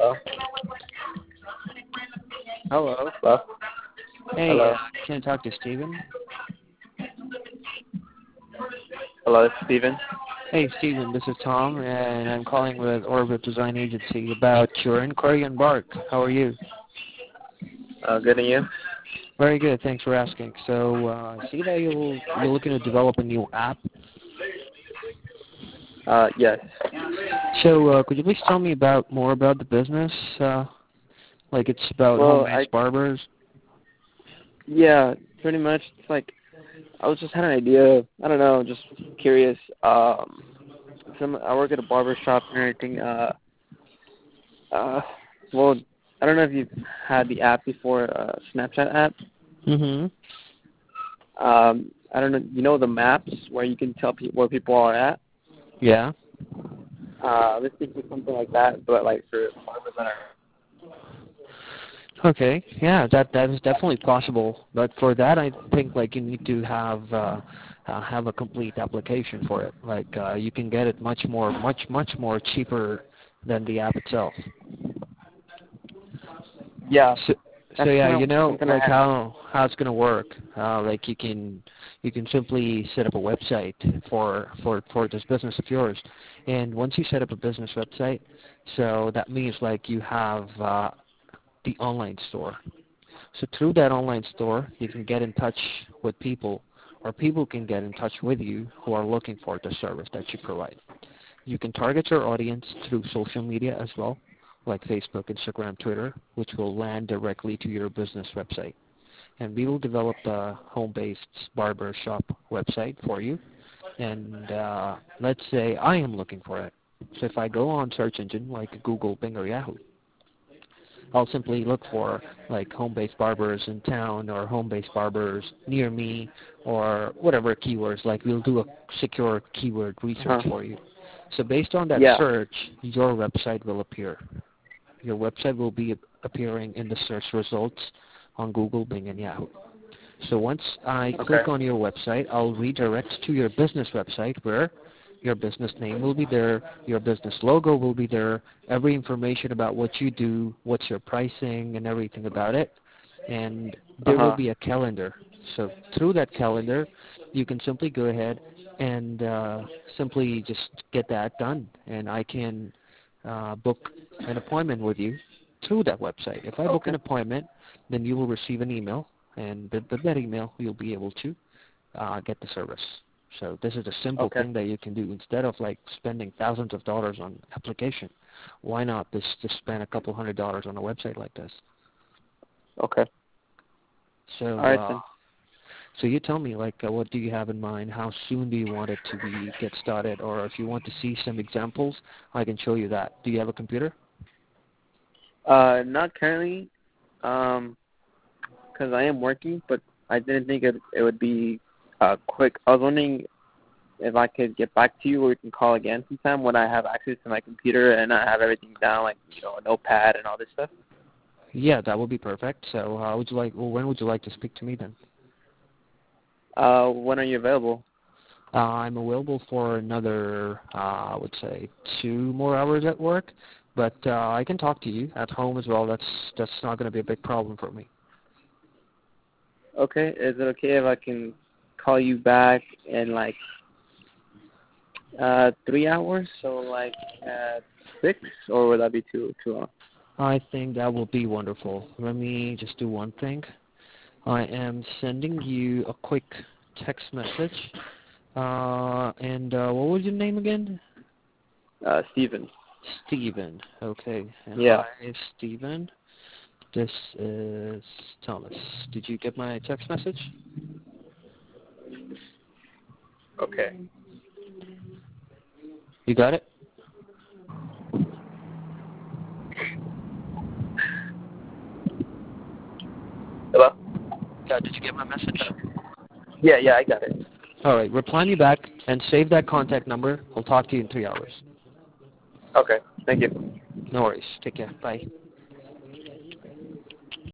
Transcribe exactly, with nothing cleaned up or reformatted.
Hello. Hello. Hello. Hey, Hello. uh, can I talk to Steven? Hello, Steven. Hey, Steven, this is Tom, and I'm calling with Orbit Design Agency about your inquiry on Bark. How are you? Uh, good and you? Very good. Thanks for asking. So, uh, I see that you're, you're looking to develop a new app. Uh, yes. So, uh, could you please tell me about more about the business? Uh, like it's about Well, home-based I barbers. yeah, pretty much. It's like I was just had an idea. I don't know, just curious. Um, some I work at a barber shop and everything. Uh, uh, well, I don't know if you've had the app before, uh, Snapchat app. Mm-hmm. Um, I don't know. You know the maps where you can tell pe- where people are at. Yeah. Uh, let's think of something like that, but like for barbers that are. Okay. Yeah, that that is definitely possible. But for that, I think like you need to have uh, uh, have a complete application for it. Like uh, you can get it much more, much much more cheaper than the app itself. Yeah, So, so that's yeah, kind you of know, something I like had. how how it's gonna work. Uh, like you can you can simply set up a website for for for this business of yours, and once you set up a business website, so that means like you have uh, the online store. So through that online store, you can get in touch with people, or people can get in touch with you who are looking for the service that you provide. You can target your audience through social media as well, like Facebook, Instagram, Twitter, which will land directly to your business website. And we will develop the home-based barber shop website for you. And uh, let's say I am looking for it. So if I go on search engine like Google, Bing, or Yahoo, I'll simply look for like home-based barbers in town or home-based barbers near me or whatever keywords. Like we'll do a secure keyword research Uh-huh. for you. So based on that Yeah. search, your website will appear. Your website will be appearing in the search results on Google, Bing, and Yahoo. So once I Okay. click on your website, I'll redirect to your business website where your business name will be there, your business logo will be there, every information about what you do, what's your pricing, and everything about it. And there will Uh-huh. be a calendar. So through that calendar, you can simply go ahead and uh, simply just get that done. And I can uh, book an appointment with you through that website. If I book Okay. an appointment, then you will receive an email, and with with that email, you'll be able to uh, get the service. So this is a simple Okay. thing that you can do instead of like spending thousands of dollars on application. Why not just just spend a couple hundred dollars on a website like this? Okay. All So right uh, then. so you tell me like uh, what do you have in mind? How soon do you want it to be get started? Or if you want to see some examples, I can show you that. Do you have a computer? Uh, not currently, um, because I am working, but I didn't think it it would be uh quick. I was wondering if I could get back to you, or we can call again sometime when I have access to my computer and I have everything down, like you know, a notepad and all this stuff. Yeah, that would be perfect. So uh, would you like? Well, when would you like to speak to me then? Uh, when are you available? Uh, I'm available for another, uh, I would say, two more hours at work, but uh, I can talk to you at home as well. That's that's not going to be a big problem for me. Okay. Is it okay if I can call you back in like uh three hours? So like at six, or would that be too too long? I think that will be wonderful. Let me just do one thing. I am sending you a quick text message. Uh, and uh, what was your name again? Uh, Steven. Steven. Okay. And Yeah. hi, Steven. This is Thomas. Did you get my text message? Okay. You got it? Hello? Yeah, did you get my message? Yeah, yeah, I got it. All right, reply me back and save that contact number. I'll talk to you in three hours. Okay. Thank you. No worries. Take care. Bye.